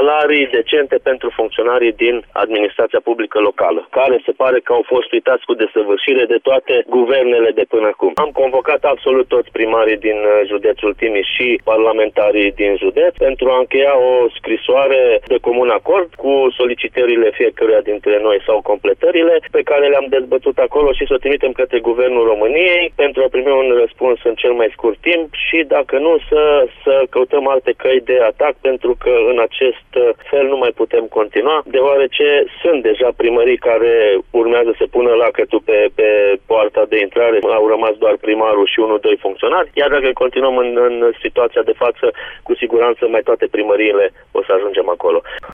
salarii decente pentru funcționarii din administrația publică locală, care se pare că au fost uitați cu desăvârșire de toate guvernele de până acum. Am convocat absolut toți primarii din județul Timiș și parlamentarii din județ pentru a încheia o scrisoare de comun acord cu solicitările fiecăruia dintre noi sau completările pe care le-am dezbătut acolo și să o trimitem către Guvernul României pentru a primi un răspuns în cel mai scurt timp și, dacă nu, să căutăm alte căi de atac, pentru că în acest fel nu mai putem continua, deoarece sunt deja primării care urmează să pună lacătul pe poarta de intrare. Au rămas doar primarul și 1-2 funcționari, iar dacă continuăm în situația de față, cu siguranță mai toate primăriile o să ajungem acolo.